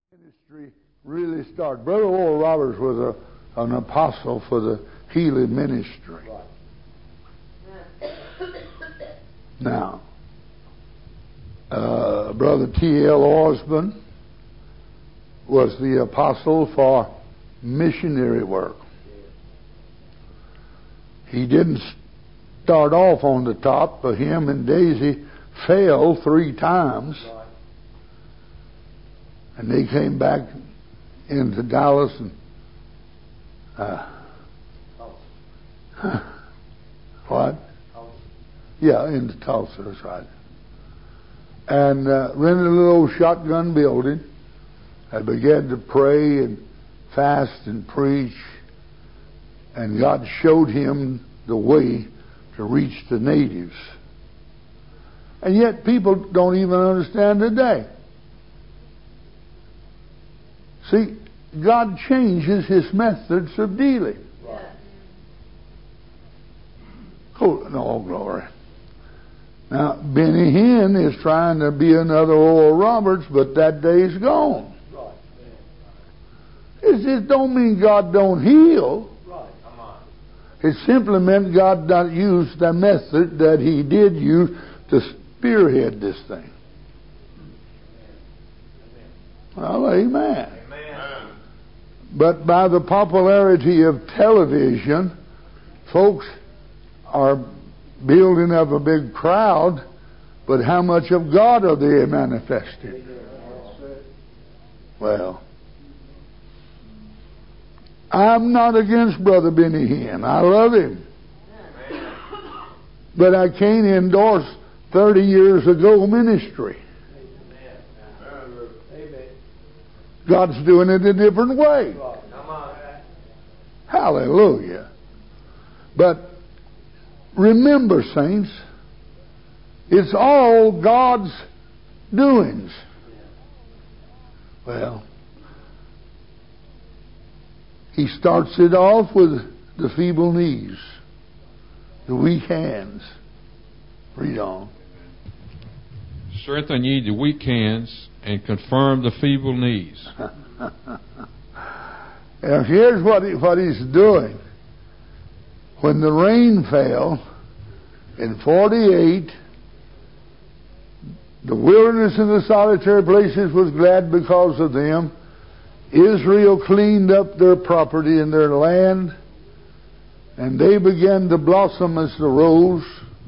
Ministry really started. Brother Oral Roberts was an apostle for the healing ministry. Now, Brother T.L. Osborne was the apostle for missionary work. He didn't start off on the top, but him and Daisy fell 3 times. And they came back into Dallas and what? Yeah, into Tulsa, that's right. And rented a little old shotgun building. I began to pray and fast and preach. And God showed him the way to reach the natives. And yet people don't even understand today. See, God changes His methods of dealing. Right. Oh, no, glory. Now, Benny Hinn is trying to be another Oral Roberts, but that day's gone. Right. It don't mean God don't heal. Right. Come on. It simply meant God not use the method that He did use to spearhead this thing. Well, amen. But by the popularity of television, folks are building up a big crowd, but how much of God are they manifesting? Well, I'm not against Brother Benny Hinn. I love him. But I can't endorse 30 years ago ministry. God's doing it a different way. Hallelujah. But remember, saints, it's all God's doings. Well, He starts it off with the feeble knees, the weak hands. Read on. Strengthen ye the weak hands, and confirm the feeble knees. Now here's what He's doing. When the rain fell in 48, the wilderness and the solitary places was glad because of them. Israel cleaned up their property and their land, and they began to blossom as the rose.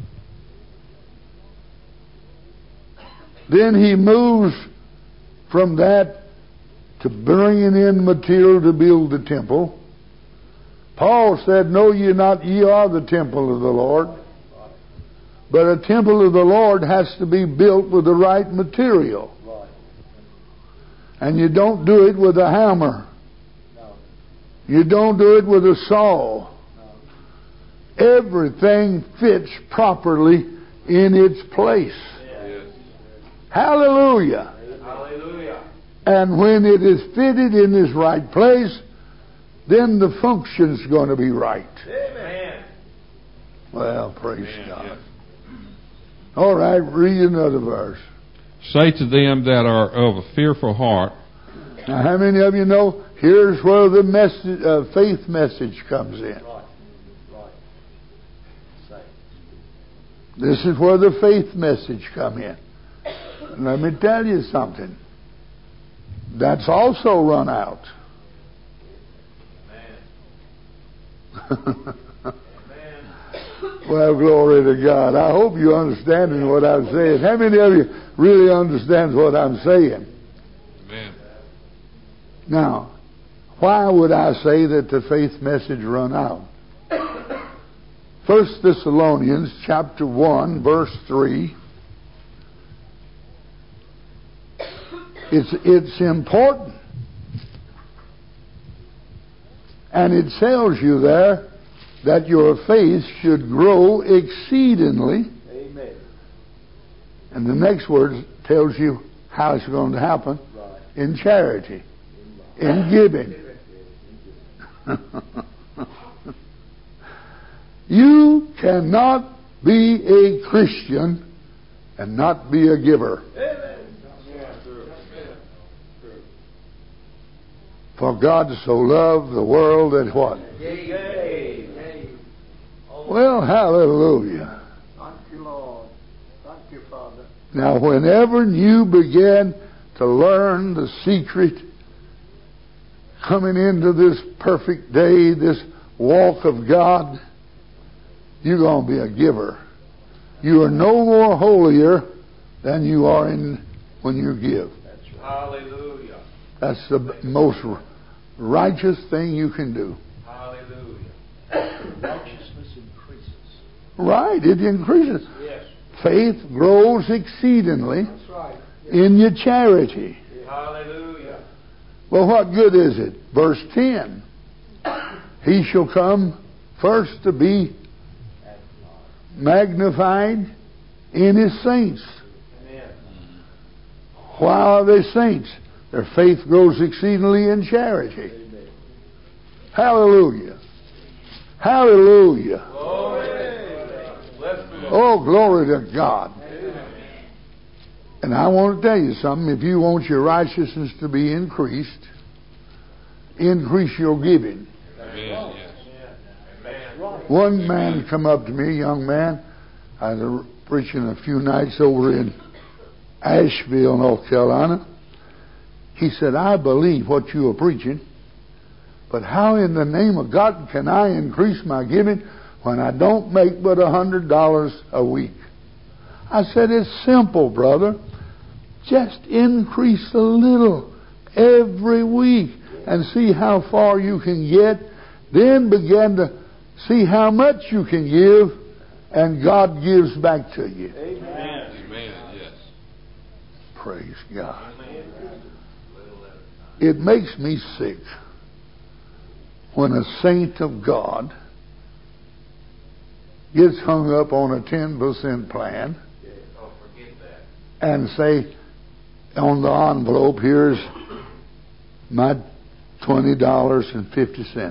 Then He moves from that to bringing in material to build the temple. Paul said, "Know ye not ye are the temple of the Lord?" But a temple of the Lord has to be built with the right material. And you don't do it with a hammer. You don't do it with a saw. Everything fits properly in its place. Hallelujah. Hallelujah. And when it is fitted in its right place, then the function's going to be right. Amen. Well, praise God. All right, read another verse. Say to them that are of a fearful heart. Now, how many of you know here's where the message, faith message comes in? This is where the faith message comes in. Let me tell you something. That's also run out. Amen. Well, glory to God. I hope you're understanding what I'm saying. How many of you really understand what I'm saying? Amen. Now, why would I say that the faith message run out? 1 Thessalonians chapter 1, verse 3. It's important. And it tells you there that your faith should grow exceedingly. Amen. And the next word tells you how it's going to happen. Right. In charity. In giving. You cannot be a Christian and not be a giver. Amen. For God so loved the world that what? Well, hallelujah. Thank you, Lord. Thank you, Father. Now, whenever you begin to learn the secret, coming into this perfect day, this walk of God, you're going to be a giver. You are no more holier than you are when you give. Hallelujah. That's the most righteous thing you can do. Hallelujah. Righteousness increases. Right, it increases. Yes. Faith grows exceedingly That's right. in your charity. Hallelujah. Well, what good is it? Verse 10. He shall come first to be magnified in his saints. Amen. Why are they saints? Their faith grows exceedingly in charity. Amen. Hallelujah. Hallelujah. Glory. Bless the Lord. Oh, glory to God. Amen. And I want to tell you something. If you want your righteousness to be increased, increase your giving. Amen. Yes. Amen. One man come up to me, a young man. I was preaching a few nights over in Asheville, North Carolina. He said, I believe what you are preaching, but how in the name of God can I increase my giving when I don't make but $100 a week? I said, it's simple, brother. Just increase a little every week and see how far you can get. Then begin to see how much you can give, and God gives back to you. Amen. Amen. Yes. Praise God. Amen. It makes me sick when a saint of God gets hung up on a 10% plan Oh, forget that. and say on the envelope, here's my $20.50.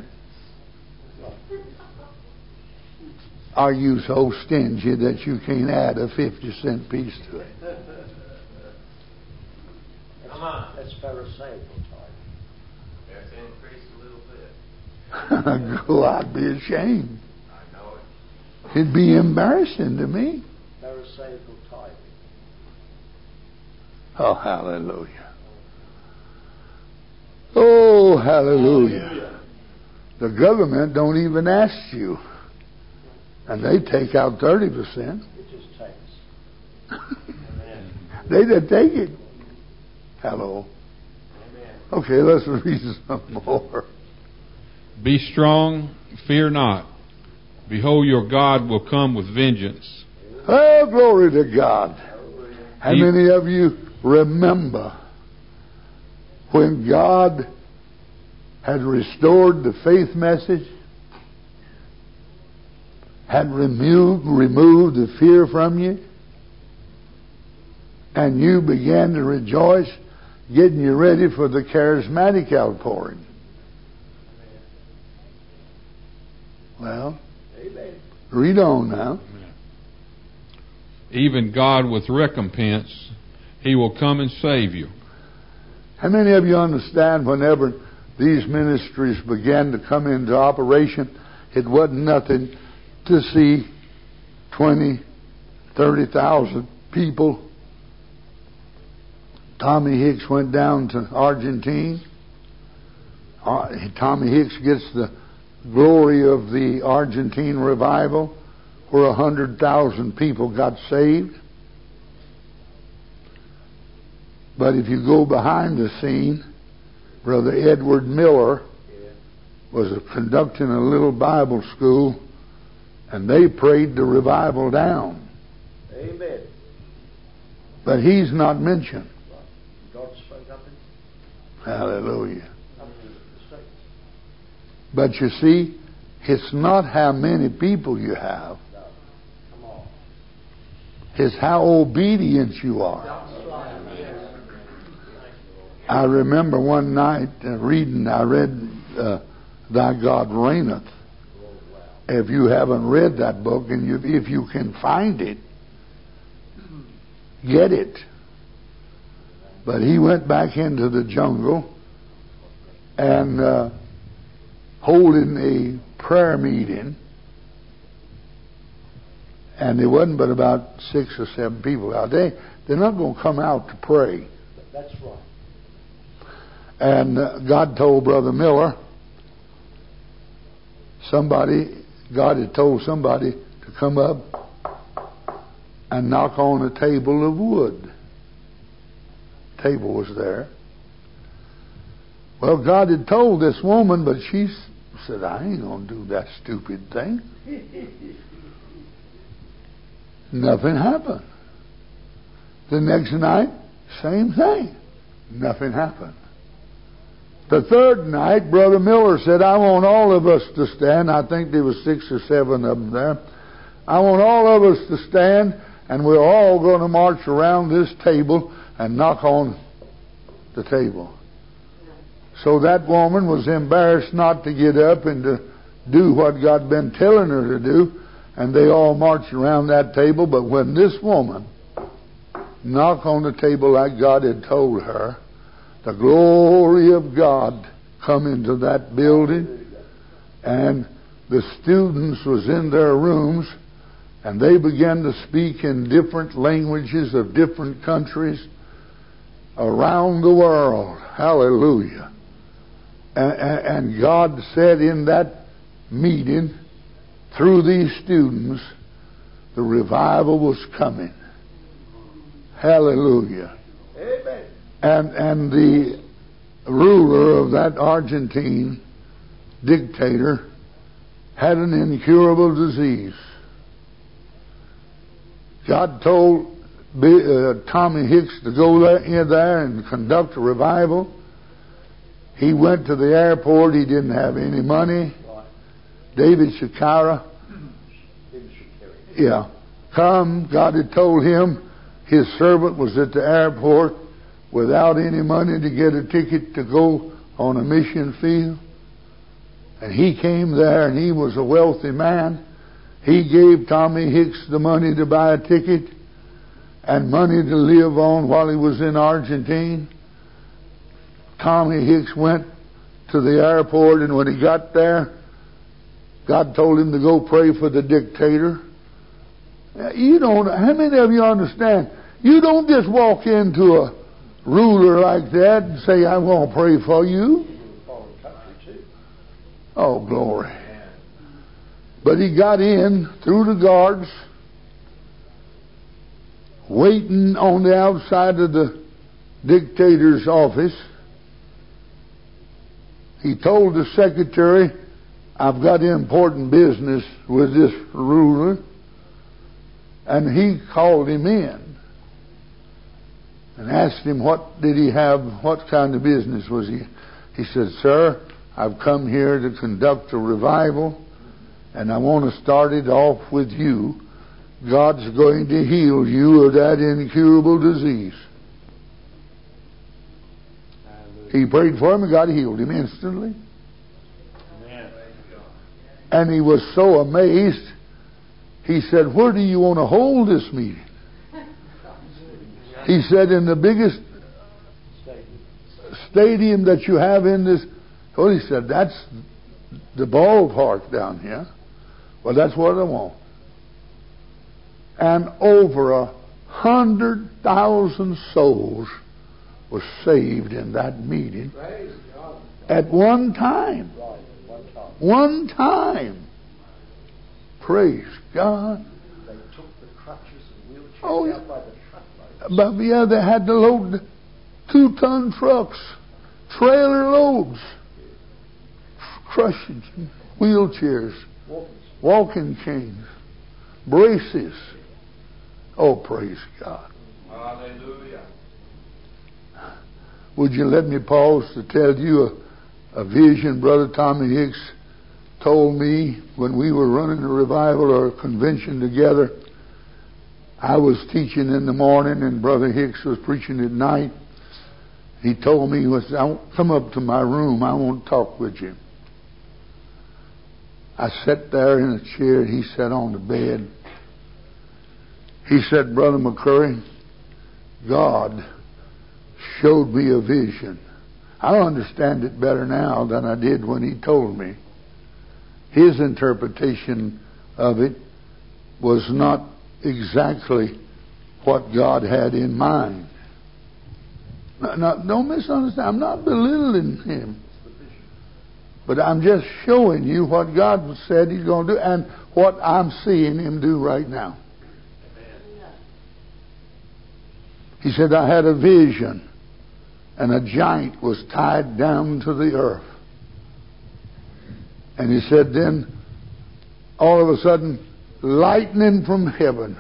Are you so stingy that you can't add a 50-cent piece to it? Come on. That's Pharisaical type. Let's increase a little bit. Oh, I'd be ashamed. I know it. It'd be embarrassing to me. Pharisaical type. Oh, hallelujah. Oh, hallelujah. The government don't even ask you. And they take out 30%. It just takes. They didn't take it. Hello. Amen. Okay, let's read some more. Be strong, fear not. Behold, your God will come with vengeance. Oh, glory to God. How He- many of you remember when God had restored the faith message? Had removed the fear from you? And you began to rejoice, getting you ready for the charismatic outpouring. Well, Amen. read on now. Even God with recompense, he will come and save you. How many of you understand whenever these ministries began to come into operation, it wasn't nothing to see 20, 30,000 people. Tommy Hicks went down to Argentina. Tommy Hicks gets the glory of the Argentine revival, where 100,000 people got saved. But if you go behind the scene, Brother Edward Miller was conducting a little Bible school, and they prayed the revival down. Amen. But he's not mentioned. God spoke up in Hallelujah. up to the States. But you see, it's not how many people you have. No. Come on. It's how obedient you are. That's right. I remember one night I read Thy God Reigneth. If you haven't read that book, and if you can find it, get it. But he went back into the jungle and holding a prayer meeting. And there wasn't but about 6 or 7 people out there. They're not going to come out to pray. That's right. And God told Brother Miller, God had told somebody to come up and knock on a table of wood. Table was there. Well, God had told this woman, but she said, I ain't going to do that stupid thing. Nothing happened. The next night, same thing. Nothing happened. The third night, Brother Miller said, I want all of us to stand. I think there were 6 or 7 of them there. I want all of us to stand, and we're all going to march around this table and knock on the table. So that woman was embarrassed not to get up and to do what God had been telling her to do, and they all marched around that table. But when this woman knocked on the table like God had told her, the glory of God come into that building, and the students was in their rooms, and they began to speak in different languages of different countries around the world. Hallelujah. And God said in that meeting, through these students, the revival was coming. Hallelujah. Amen. And the ruler of that Argentine dictator had an incurable disease. God told Tommy Hicks to go in there and conduct a revival. He went to the airport. He didn't have any money. David Shakira, come. God had told him his servant was at the airport without any money to get a ticket to go on a mission field. And he came there, and he was a wealthy man. He gave Tommy Hicks the money to buy a ticket and money to live on while he was in Argentina. Tommy Hicks went to the airport, and when he got there, God told him to go pray for the dictator. How many of you understand? You don't just walk into a ruler like that and say, I want to pray for you. Oh, glory. But he got in through the guards, waiting on the outside of the dictator's office. He told the secretary, I've got important business with this ruler. And he called him in and asked him what did he have, what kind of business was he. He said, sir, I've come here to conduct a revival, and I want to start it off with you. God's going to heal you of that incurable disease. He prayed for him, and God healed him instantly. Amen. And he was so amazed. He said, where do you want to hold this meeting? He said, in the biggest stadium that you have in this. Well, he said, that's the ballpark down here. Well, that's what I want. And over 100,000 souls were saved in that meeting at one time. One time. Praise God. They took the crutches and wheelchairs out by the truckloads. But they had to load 2-ton trucks, trailer loads, crushing wheelchairs, walking canes, braces. Oh, praise God. Hallelujah. Would you let me pause to tell you a vision Brother Tommy Hicks told me when we were running a revival or a convention together. I was teaching in the morning and Brother Hicks was preaching at night. He told me, come up to my room, I want to talk with you. I sat there in a chair, he sat on the bed. He said, Brother McCurry, God showed me a vision I understand it better now than I did when he told me. His interpretation of it was not exactly what God had in mind. Now, don't misunderstand. I'm not belittling him. But I'm just showing you what God said he's going to do and what I'm seeing him do right now. He said, I had a vision, and a giant was tied down to the earth. And he said, then, all of a sudden, lightning from heaven.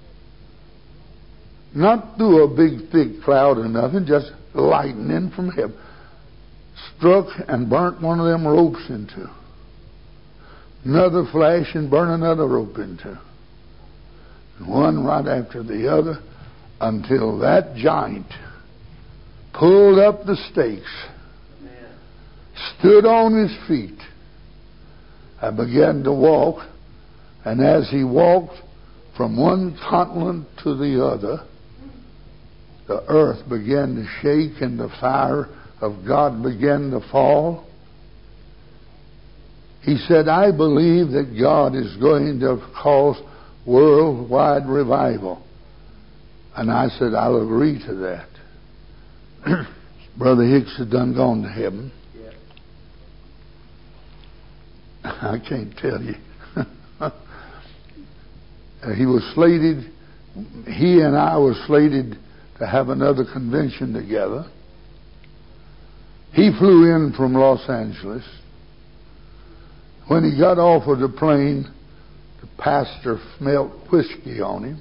Not through a big, thick cloud or nothing, just lightning from heaven. Struck and burnt one of them ropes in two. Another flash and burnt another rope in two. One right after the other, until that giant pulled up the stakes, stood on his feet, and began to walk. And as he walked from one continent to the other, the earth began to shake and the fire of God began to fall. He said, I believe that God is going to cause worldwide revival. And I said, I'll agree to that. Brother Hicks had done gone to heaven. Yeah. I can't tell you. He was slated, he and I were slated to have another convention together. He flew in from Los Angeles. When he got off of the plane, the pastor smelled whiskey on him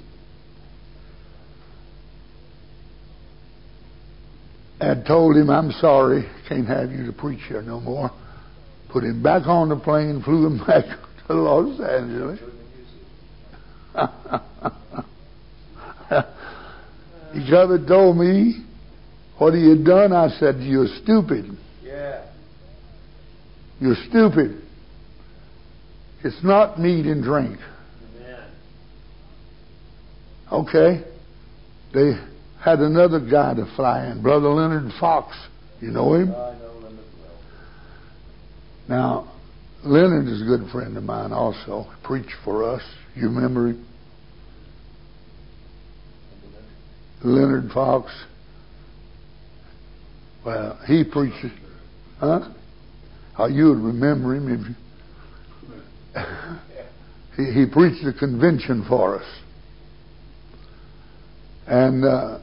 and told him, I'm sorry, can't have you to preach here no more. Put him back on the plane, flew him back to Los Angeles. He come and told me what he had done. I said, you're stupid. Yeah. You're stupid. It's not meat and drink. Amen. Okay. They had another guy to fly in, Brother Leonard Fox. You know him? I know Leonard well. Now, Leonard is a good friend of mine also. He preached for us. You remember him? Leonard Fox. Well, he preached. Huh? Oh, you would remember him if you. He preached a convention for us. And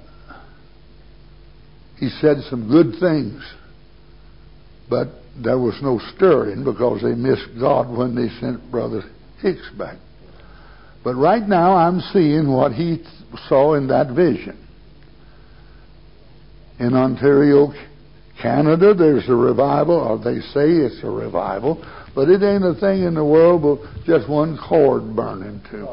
he said some good things. But there was no stirring because they missed God when they sent Brother Hicks back. But right now I'm seeing what he saw in that vision. In Ontario, Canada, there's a revival, or they say it's a revival, but it ain't a thing in the world but just one cord burning too.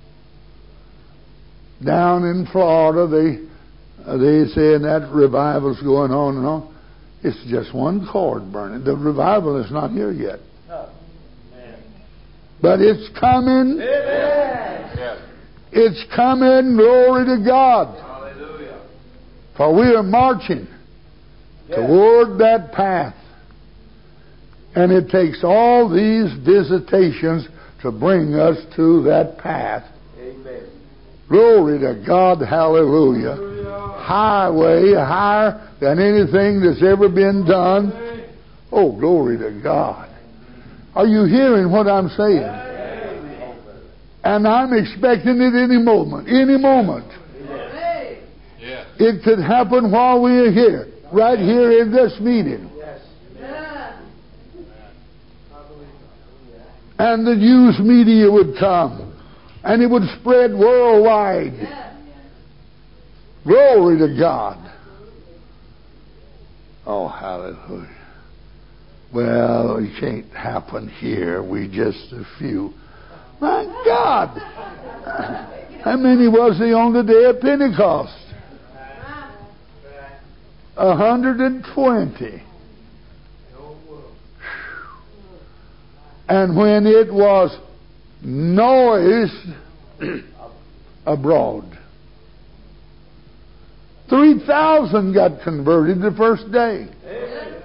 Down in Florida, they say that revival's going on and on. It's just one cord burning. The revival is not here yet. No. Amen. But it's coming. Amen. It's coming. Glory to God. Hallelujah. For we are marching toward that path. And it takes all these visitations to bring us to that path. Amen. Glory to God. Hallelujah. Highway, higher than anything that's ever been done. Oh, glory to God. Are you hearing what I'm saying? And I'm expecting it any moment. Any moment. Yes. It could happen while we are here. Right here in this meeting. Yes. And the news media would come. And it would spread worldwide. Glory to God. Oh, hallelujah. Well, it can't happen here. We just a few. My God. How many was there on the day of Pentecost? 120. And when it was noised abroad, 3,000 got converted the first day.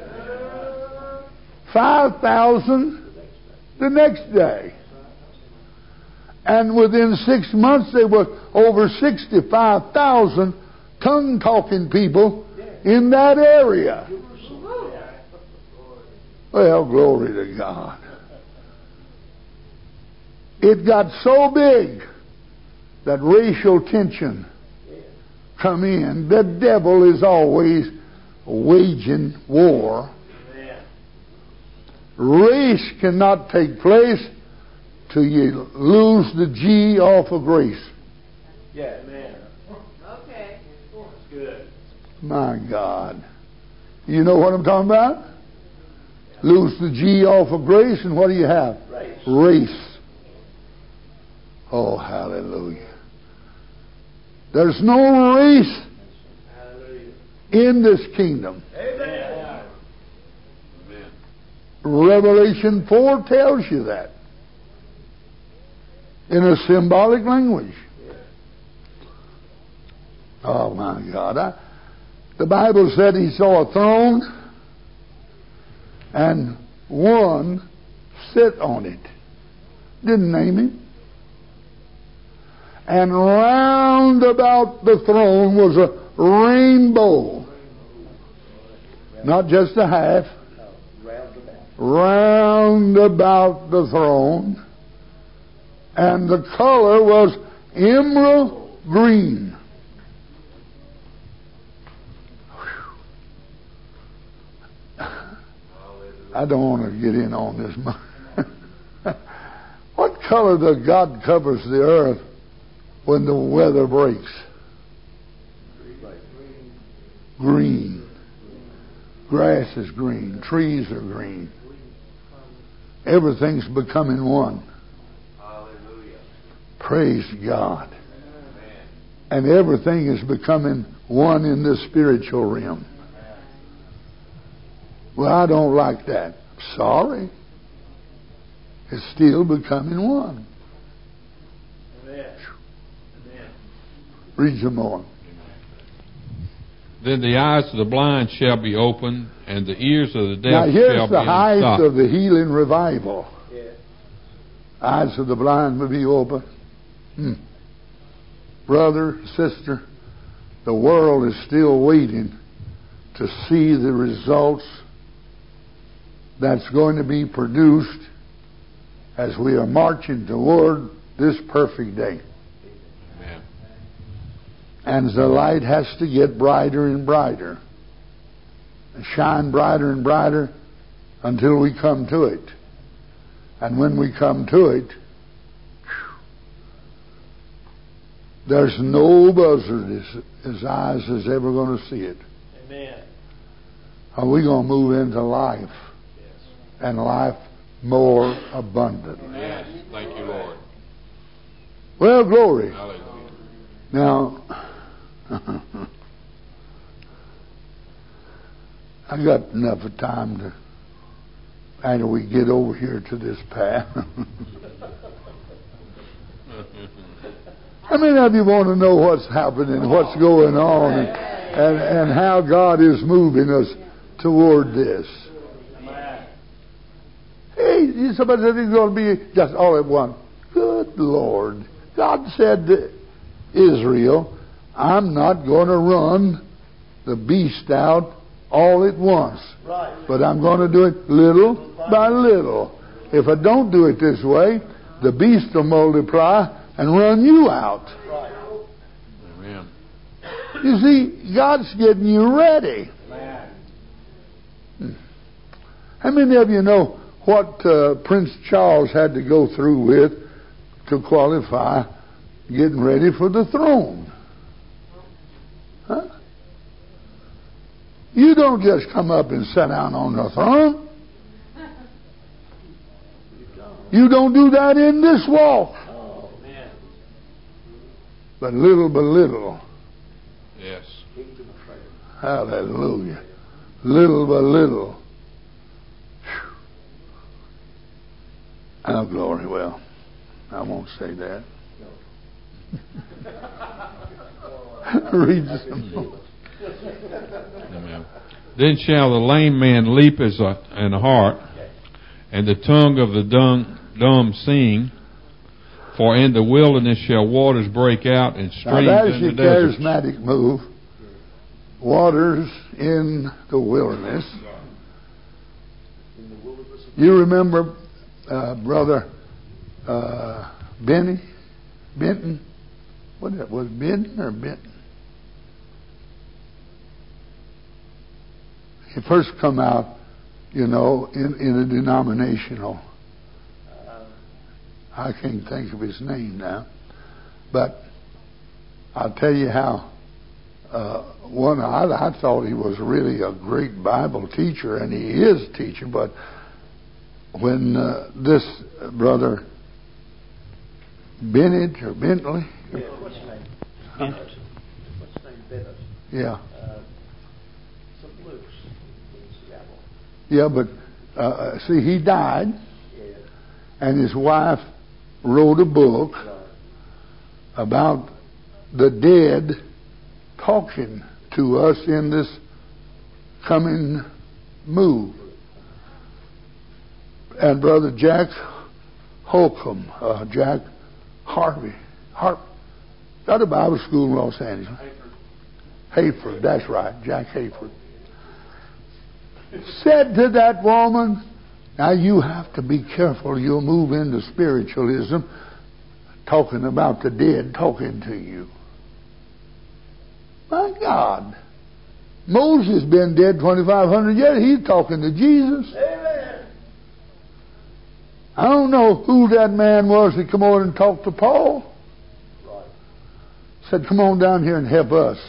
5,000 the next day. And within 6 months, there were over 65,000 tongue-talking people in that area. Well, glory to God. It got so big that racial tension come in. The devil is always waging war. Race cannot take place till you lose the G off of grace. Yeah, man. Okay. That's good. My God. You know what I'm talking about? Lose the G off of grace, and what do you have? Race. Race. Oh, hallelujah. There's no race Hallelujah. in this kingdom. Amen. Revelation 4 tells you that in a symbolic language. Oh, my God. The Bible said he saw a throne and one sit on it. Didn't name him. And round about the throne was a rainbow. Not just a half. Round about the throne. And the color was emerald green. I don't want to get in on this. What color does God covers the earth when the weather breaks? Green. Grass is green. Trees are green. Everything's becoming one. Hallelujah. Praise God. And everything is becoming one in the spiritual realm. Well, I don't like that. Sorry. It's still becoming one. Amen. Amen. Read some more. Then the eyes of the blind shall be opened, and the ears of the deaf Now shall here's be the height unstopped. of the healing revival. Yeah. Eyes of the blind will be open. Brother, sister, the world is still waiting to see the results that's going to be produced as we are marching toward this perfect day. Amen. And the light has to get brighter and brighter, and shine brighter and brighter until we come to it. And when we come to it, there's no buzzard his eyes is ever going to see it. Amen. Are we going to move into life? Yes. And life more abundantly. Yes. Thank you, Lord. Well, glory. Hallelujah. Now, I got enough of time to, after we get over here to this path. How many of you want to know what's happening, what's going on, and how God is moving us toward this? Hey, somebody said it's going to be just all at once. Good Lord. God said to Israel, I'm not going to run the beast out all at once. Right. But I'm going to do it little by little. If I don't do it this way, the beast will multiply and run you out. Right. Amen. You see, God's getting you ready. Man. How many of you know what Prince Charles had to go through with to qualify getting ready for the throne? Huh? You don't just come up and sit down on the throne. You don't do that in this walk. Oh, man. But little by little. Yes. Hallelujah. Little by little. Oh, glory. Well, I won't say that. Read some more. Amen. Then shall the lame man leap as an hart, and the tongue of the dumb sing. For in the wilderness shall waters break out and streams now that's in the the desert. charismatic move. Waters in the wilderness. You remember Brother Benton? What that was, Benton or Benton? He first come out, in a denominational. I can't think of his name now, but I'll tell you how. I thought he was really a great Bible teacher, and he is teaching. But when this brother Bennett or Bentley, What's his name? Bennett. What's his name? Bennett. yeah, St. Luke's in Seattle. yeah, but see, he died, Yeah. and his wife wrote a book Right. about the dead talking to us in this coming move. And Brother Jack Holcomb, Jack Harvey, got a Bible school in Los Angeles. Hayford, that's right, Jack Hayford. Said to that woman, now you have to be careful, you'll move into spiritualism, talking about the dead talking to you. My God. Moses been dead 2,500 years. He's talking to Jesus. Amen. I don't know who that man was that come over and talked to Paul. Right. Said, come on down here and help us.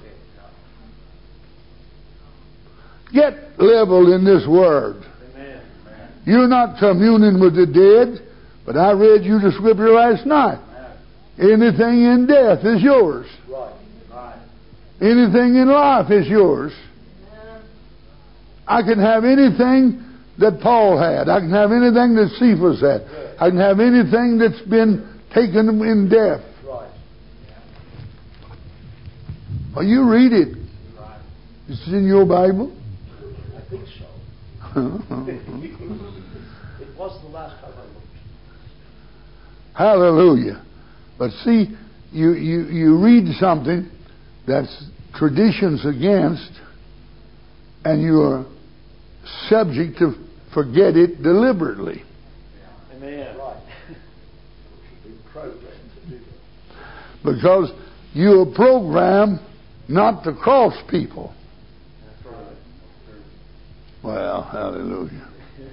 Get level in this word. Amen. You're not communing with the dead, but I read you the scripture last night. Anything in death is yours. Right. Right. Anything in life is yours. I can have anything that Paul had. I can have anything that Cephas had. I can have anything that's been taken in death. Right. Well, you read it. Right. It's in your Bible. I think so. It was the last time I looked. Hallelujah. But see, you read something that's traditions against, and you are subject to forget it deliberately. Amen. Right. Because you are programmed not to cross people. That's right. Well, hallelujah.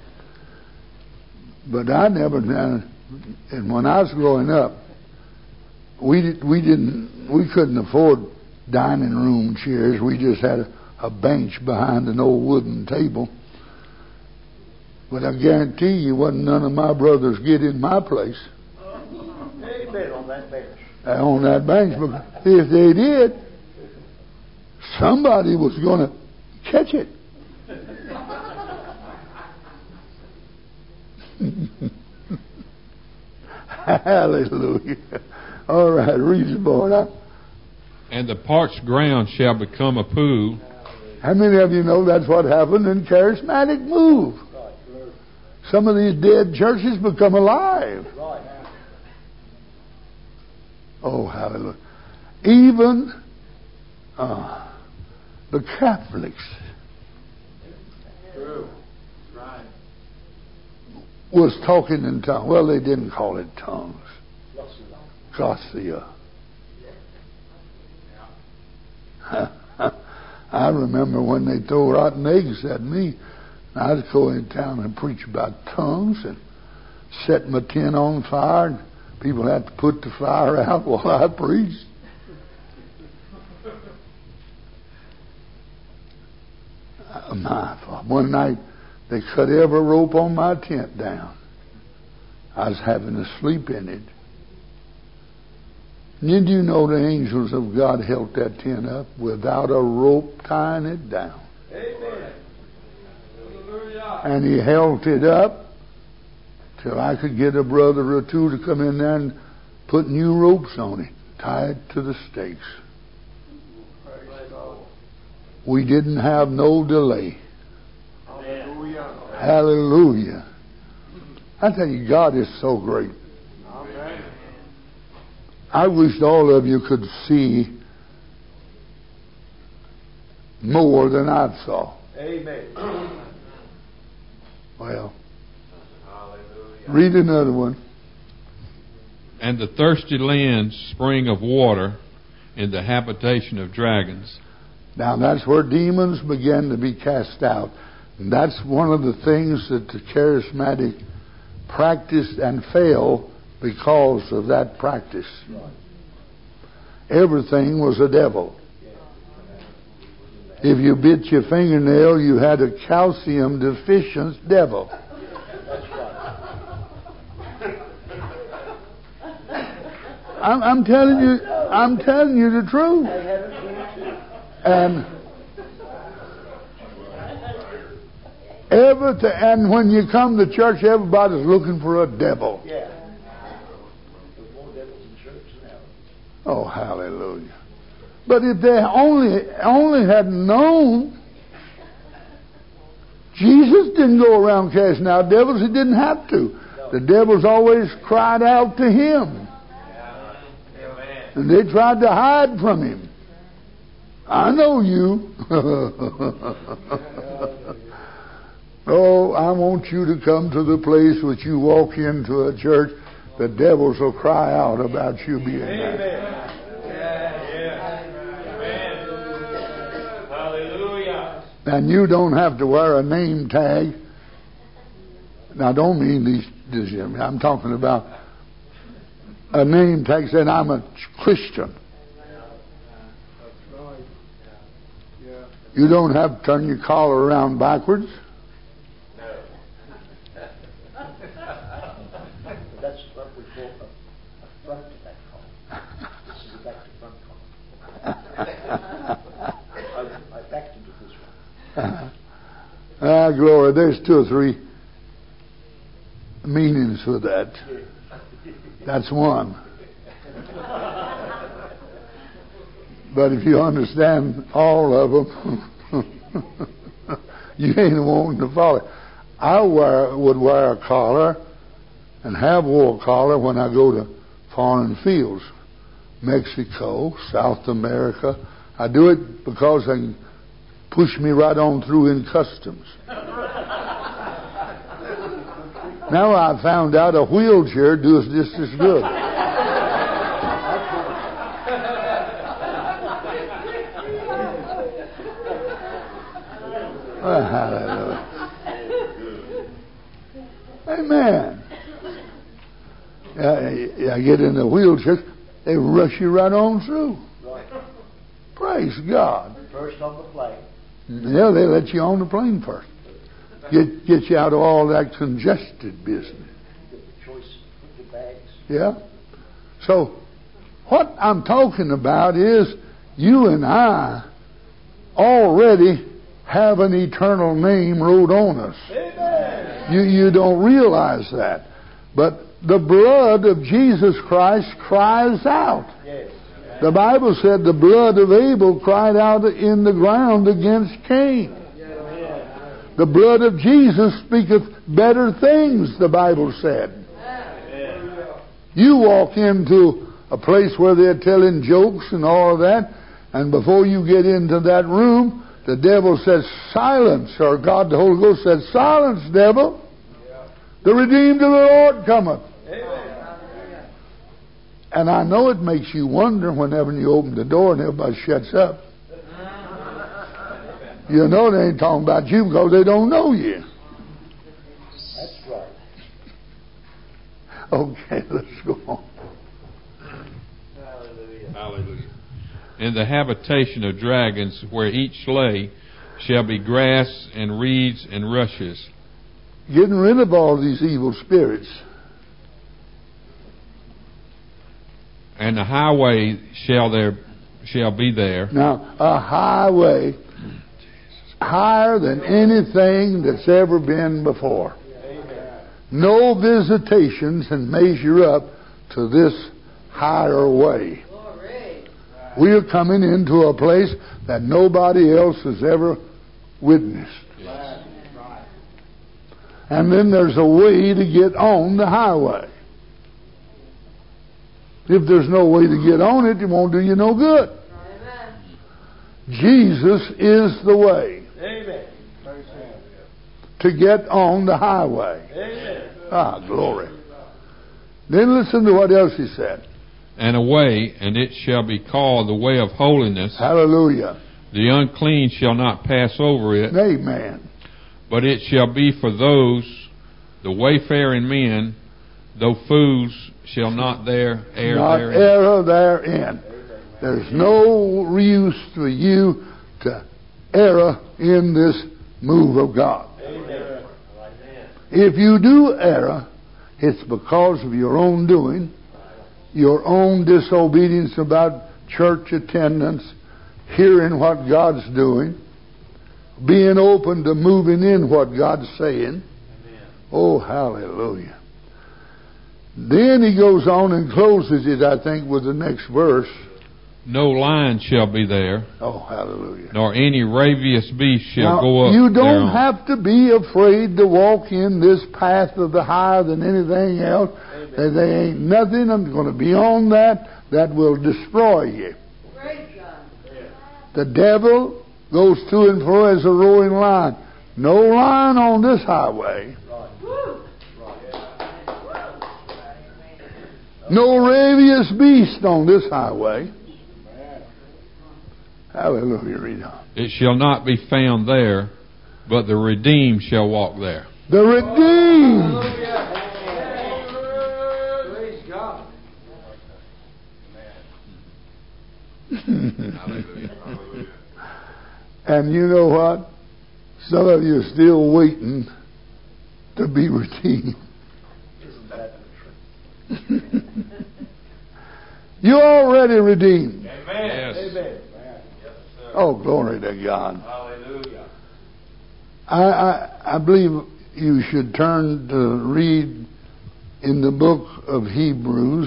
But I never, and when I was growing up, we couldn't afford dining room chairs. We just had a bench behind an old wooden table. But I guarantee you, wasn't none of my brothers get in my place Amen on that bench. on that bench. But if they did, somebody was going to catch it. Hallelujah. All right, read the board. And the parched ground shall become a pool. How many of you know that's what happened in charismatic move? Right. Some of these dead churches become alive. Right. Oh, hallelujah. Even the Catholics True. Right. was talking in tongues. Well, they didn't call it tongues. Gracia. I remember when they threw rotten eggs at me, I'd go in town and preach about tongues and set my tin on fire, and people had to put the fire out while I preached. One night they cut every rope on my tent down. I was having to sleep in it. Did you know the angels of God held that tent up without a rope tying it down? Amen. And he held it up till I could get a brother or two to come in there and put new ropes on it, tie it to the stakes. We didn't have no delay. Hallelujah. Hallelujah. I tell you, God is so great. I wish all of you could see more than I saw. Amen. Well, Hallelujah. read another one. And the thirsty land, spring of water, in the habitation of dragons. Now that's where demons began to be cast out. And that's one of the things that the charismatic practiced and failed because of that practice. Everything was a devil. If you bit your fingernail, you had a calcium deficient devil. I'm telling you the truth. And and when you come to church, everybody's looking for a devil. Yeah. There's more devils in church now. Oh, hallelujah. But if they only had known, Jesus didn't go around casting out devils. He didn't have to. The devils always cried out to him. And they tried to hide from him. I know you. Oh, I want you to come to the place which you walk into a church, the devils will cry out about you being there. Hallelujah. And you don't have to wear a name tag. Now, I don't mean these. I'm talking about a name tag saying I'm a Christian. You don't have to turn your collar around backwards. That's what we call a front to back collar. This is a back to front collar. I backed into this one. Glory. There's 2 or 3 meanings for that. That's one. But if you understand all of them, you ain't wanting to follow. I would wear a collar and have wore a collar when I go to foreign fields. Mexico, South America. I do it because they can push me right on through in customs. Now I found out a wheelchair does just as good. Hallelujah. Amen. I get in the wheelchair, they rush you right on through. Right. Praise God. First on the plane. Yeah, they let you on the plane first. Get you out of all that congested business. Get the choice of the bags. Yeah. So, what I'm talking about is you and I already have an eternal name wrote on us. Amen. You don't realize that. But the blood of Jesus Christ cries out. Yes. The Bible said the blood of Abel cried out in the ground against Cain. The blood of Jesus speaketh better things, the Bible said. You walk into a place where they're telling jokes and all of that, and before you get into that room, the devil says, silence, or God, the Holy Ghost says, silence, devil. The redeemed of the Lord cometh. And I know it makes you wonder whenever you open the door and everybody shuts up. You know they ain't talking about you because they don't know you. That's right. Okay, let's go on. Hallelujah. In the habitation of dragons, where each slay shall be grass and reeds and rushes. Getting rid of all these evil spirits. And the highway shall be there. Now, a highway higher than anything that's ever been before. No visitation can measure up to this higher way. We are coming into a place that nobody else has ever witnessed. And then there's a way to get on the highway. If there's no way to get on it, it won't do you no good. Amen. Jesus is the way Amen. to get on the highway. Amen. Ah, glory. Then listen to what else he said. And a way, and it shall be called the way of holiness. Hallelujah. The unclean shall not pass over it, Amen. but it shall be for those, the wayfaring men, though fools shall not there err Not therein. error therein. There's no use for you to err in this move of God. Amen. If you do err, it's because of your own doing, your own disobedience about church attendance, hearing what God's doing, being open to moving in what God's saying. Oh, hallelujah. Then he goes on and closes it, I think, with the next verse. No lion shall be there, Oh, hallelujah. nor any ravenous beast shall Now, go up you don't thereon. have to be afraid to walk in this path of the higher than anything else. There ain't nothing that's going to be on that will destroy you. Praise God. The devil goes to and fro as a roaring lion. No lion on this highway. Woo. No ravenous beast on this highway. Hallelujah. Read on. It shall not be found there, but the redeemed shall walk there. The redeemed. Praise God. And you know what? Some of you are still waiting to be redeemed. Isn't that the truth? You're already redeemed. Amen. Yes. Amen. Yes, sir. Oh, glory to God. Hallelujah. I believe you should turn to read in the book of Hebrews.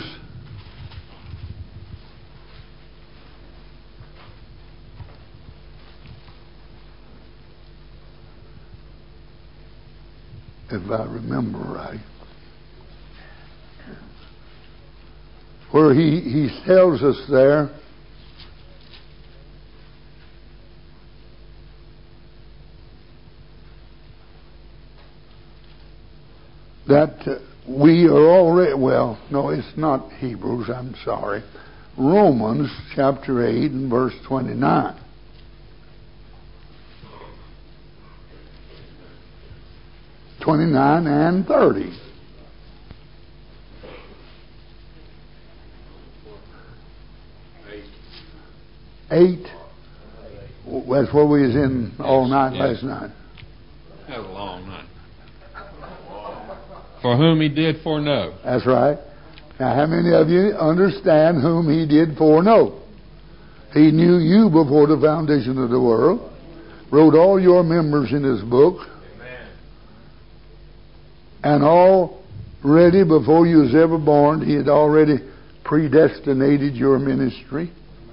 If I remember right. Where he tells us there that we are already, well, no, it's not Hebrews, I'm sorry. Romans chapter 8 and verse 29. And 30. 8. That's where we was in all night Yes. last night. That was a long night. For whom he did foreknow. That's right. Now, how many of you understand whom he did foreknow? He knew you before the foundation of the world, wrote all your members in his book, Amen. and already before you was ever born, he had already predestinated your ministry.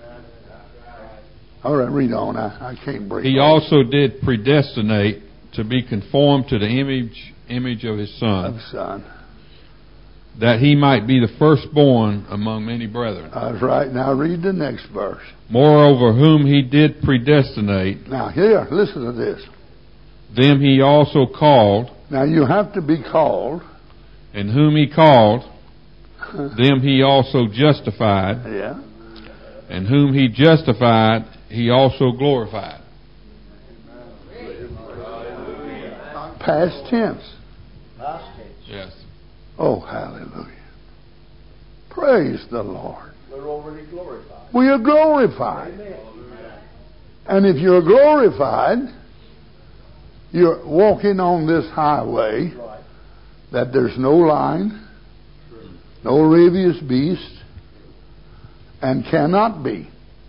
All right, read on. I can't break. He also did predestinate to be conformed to the image of his Son, Son. that he might be the firstborn among many brethren. That's right. Now read the next verse. Moreover, whom he did predestinate, Now here, listen to this. them he also called, Now you have to be called. and whom he called, them he also justified, Yeah. and whom he justified, he also glorified. Past tense. Past tense. Yes. Oh, hallelujah. Praise the Lord. We're already glorified. We are glorified. Amen. And if you're glorified, you're walking on this highway Right. that there's no lion, no ravenous beast, and cannot be.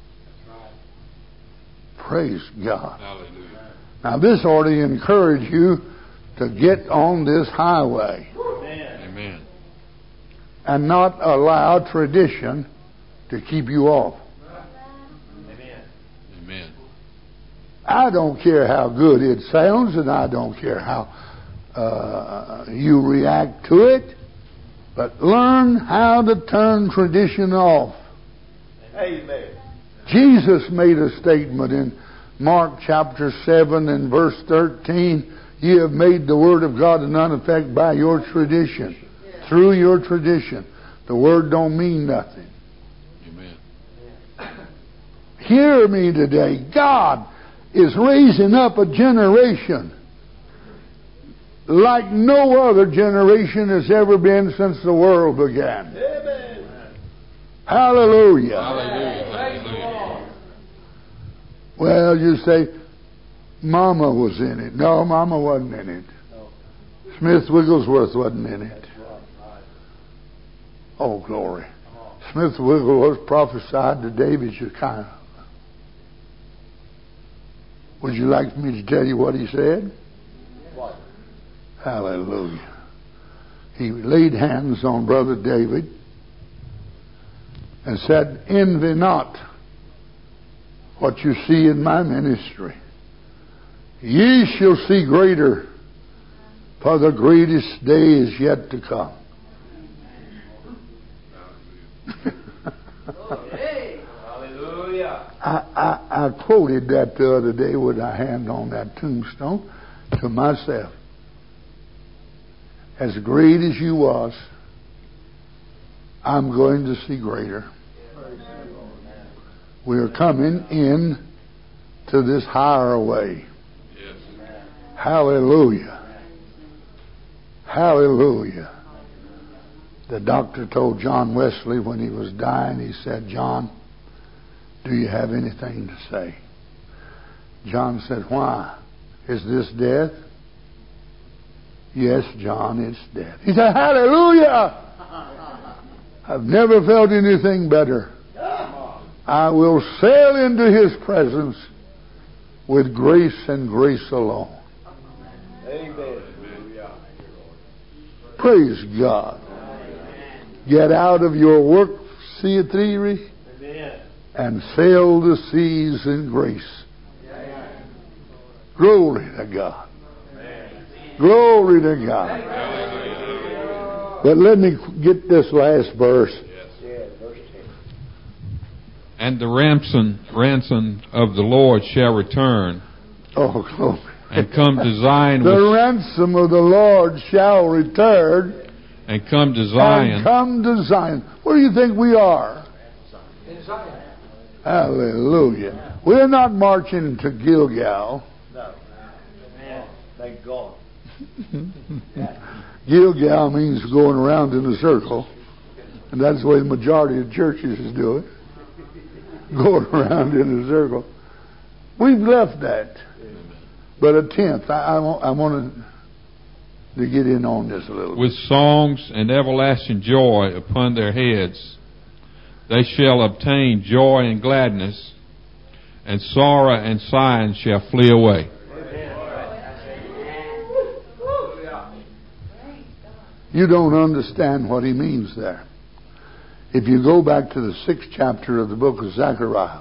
Praise God. Hallelujah. Now this ought to encourage you to get on this highway Amen. Amen. and not allow tradition to keep you off. Amen. Amen. I don't care how good it sounds, and I don't care how you react to it, but learn how to turn tradition off. Amen. Jesus made a statement in Mark chapter 7 and verse 13. Ye have made the word of God of none effect by your tradition. Through your tradition. The word don't mean nothing. Amen. Hear me today. God is raising up a generation like no other generation has ever been since the world began. Amen. Hallelujah. Hallelujah. Hallelujah. Well, you say, Mama was in it. No, Mama wasn't in it. No. Smith Wigglesworth wasn't in it. That's right. Oh, glory. Smith Wigglesworth prophesied to David Shekinah. Would you like me to tell you what he said? What? Hallelujah. He laid hands on Brother David and said, envy not what you see in my ministry. Ye shall see greater, for the greatest day is yet to come. Hallelujah. I quoted that the other day with a hand on that tombstone to myself. As great as you was, I'm going to see greater. We are coming in to this higher way. Yes. Hallelujah. Hallelujah. The doctor told John Wesley when he was dying, he said, John, do you have anything to say? John said, why? Is this death? Yes, John, it's death. He said, hallelujah! I've never felt anything better. I will sail into His presence with grace and grace alone. Amen. Praise God. Get out of your work theory Amen. and sail the seas in grace. Glory to God. Glory to God. But let me get this last verse. Yeah, verse 10. And the ransom of the Lord shall return Oh, glory. and come to Zion The with, ransom of the Lord shall return and come to and Zion come to Zion. Where do you think we are? In Zion. Hallelujah. We're not marching to Gilgal. No. Amen. Thank God. Gilgal means going around in a circle. And that's the way the majority of churches is doing. Going around in a circle. We've left that. But a tenth. I want to get in on this a little with songs and everlasting joy upon their heads. They shall obtain joy and gladness, and sorrow and sighing shall flee away. You don't understand what he means there. If you go back to the 6th chapter of the book of Zechariah,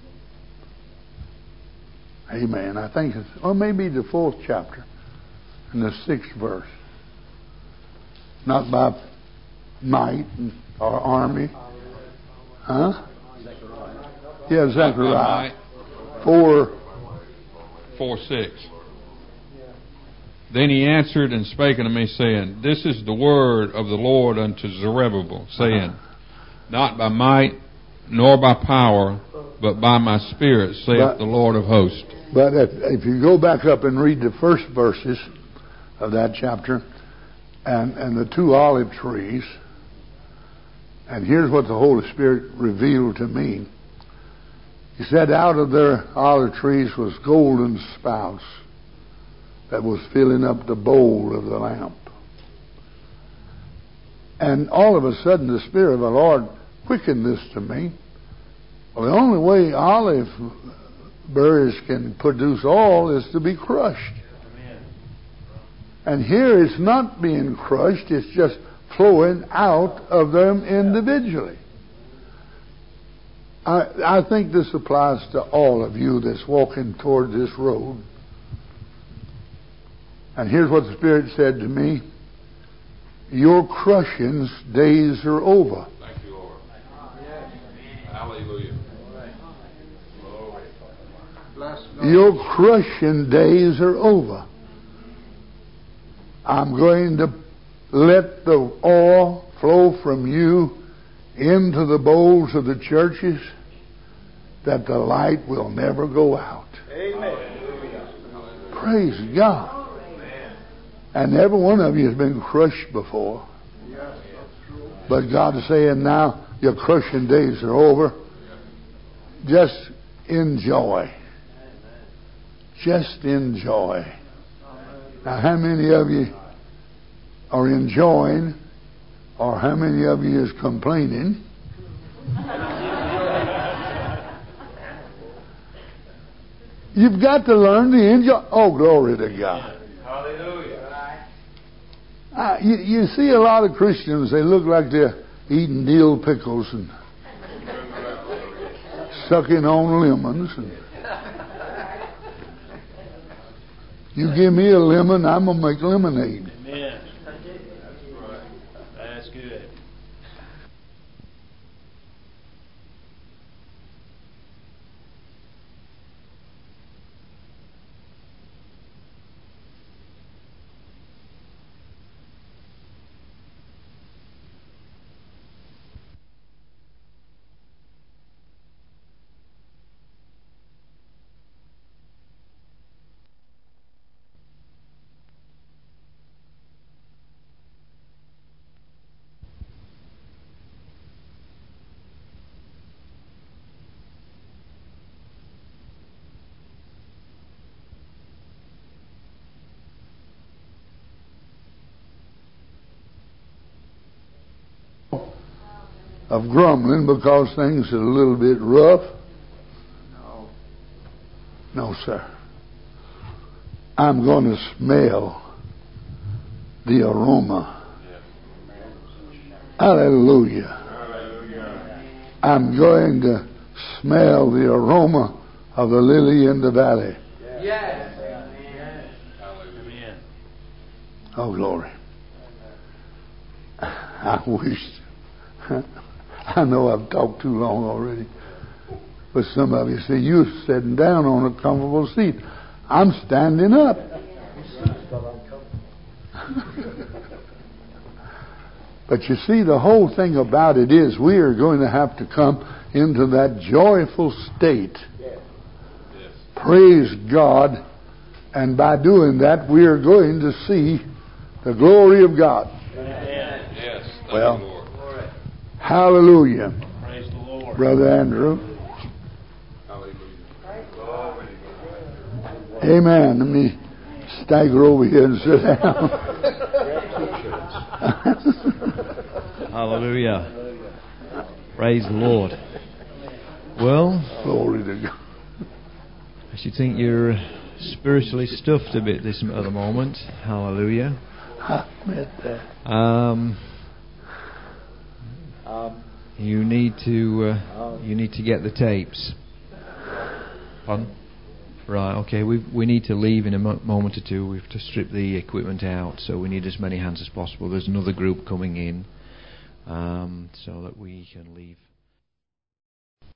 amen, I think it's, or maybe the 4th chapter, in the 6th verse. Not by might or army. Huh? Yeah, Zechariah. 4:6. Then he answered and spake unto me, saying, This is the word of the Lord unto Zerubbabel, saying, Not by might, nor by power, but by my Spirit, saith the Lord of hosts. But if you go back up and read the first verses of that chapter, and the 2 olive trees, and here's what the Holy Spirit revealed to me. He said, out of their olive trees was golden spouts that was filling up the bowl of the lamp. And all of a sudden the Spirit of the Lord quickened this to me. Well, the only way olive berries can produce oil is to be crushed. And here it's not being crushed, it's just flowing out of them individually. I think this applies to all of you that's walking toward this road. And here's what the Spirit said to me. Your crushing days are over. Thank you, Lord. Hallelujah. Your crushing days are over. I'm going to let the oil flow from you into the bowls of the churches, that the light will never go out. Amen. Praise God. And every one of you has been crushed before. But God is saying now, your crushing days are over. Just enjoy. Just enjoy. Now, how many of you are enjoying, or how many of you is complaining? You've got to learn to enjoy. Oh, glory to God. Hallelujah. You see a lot of Christians, they look like they're eating dill pickles and sucking on lemons. And you give me a lemon, I'm going to make lemonade. Amen. That's right. That's good. Of grumbling because things are a little bit rough. No, sir. I'm going to smell the aroma. Hallelujah. I'm going to smell the aroma of the lily in the valley. Yes. Amen. Oh, glory. I wish. I know I've talked too long already. But some of you say, you're sitting down on a comfortable seat. I'm standing up. But you see, the whole thing about it is we are going to have to come into that joyful state. Praise God. And by doing that, we are going to see the glory of God. Amen. Yes. Thank Well, you, Lord. Hallelujah. Praise the Lord. Brother Andrew. Hallelujah. Amen. Let me stagger over here and sit down. Hallelujah. Praise the Lord. Well, Glory to God. I should think you're spiritually stuffed a bit this at the moment. Hallelujah. I admit that. You need to get the tapes. Pardon? Right. Okay. We need to leave in a moment or two. We have to strip the equipment out, so we need as many hands as possible. There's another group coming in, so that we can leave.